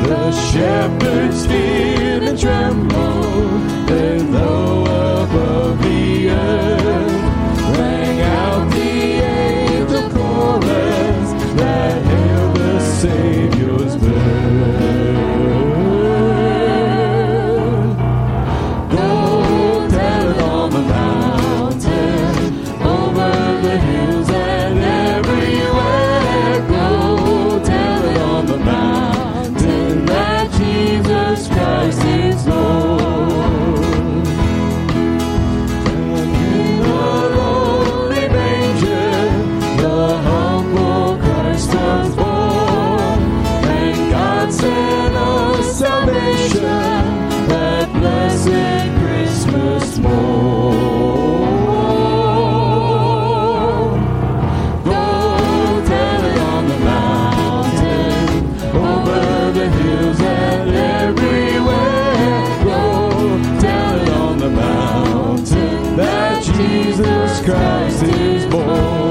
The shepherds feared and trembled as though above the earth rang out the angel chorus that hailed the Savior's birth. Go tell it on the mountain, over the hills and everywhere. Go tell it on the mountain that Jesus Christ is Lord. And in the lonely manger, the humble Christ was born, and God sent us salvation that blessed Christmas morn. Go tell it on the mountain, over the hills and everywhere. Go tell it on the mountain that Jesus Christ is born.